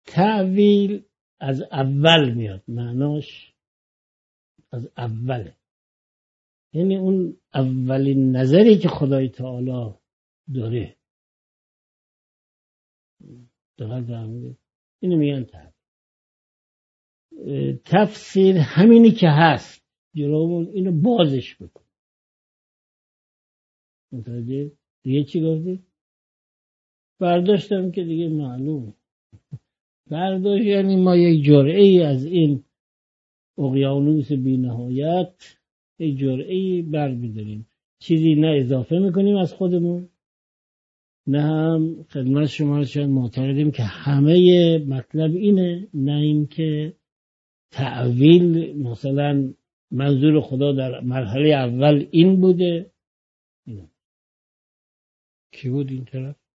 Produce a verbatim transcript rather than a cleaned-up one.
تأویل از اول میاد، معناش از اوله، یعنی اون اولین نظری که خدای تعالی داره دقیق فهمیدید؟ اینو میگن تأویل. تفسیر همینی که هست جلومون اینو بازش بکن. متوجه؟ دیگه چی گفتی؟ برداشتم که دیگه معلومه. برداشت یعنی ما یک جرعه ای از این اقیانوس بی نهایت یک جرعه ای بر می‌داریم، چیزی نه اضافه میکنیم از خودمون، نه هم خدمت شما شاید معتقدیم که همه مطلب اینه، نه اینکه تأویل مثلا منظور خدا در مرحله اول این بوده. اینا کی بود این طرف؟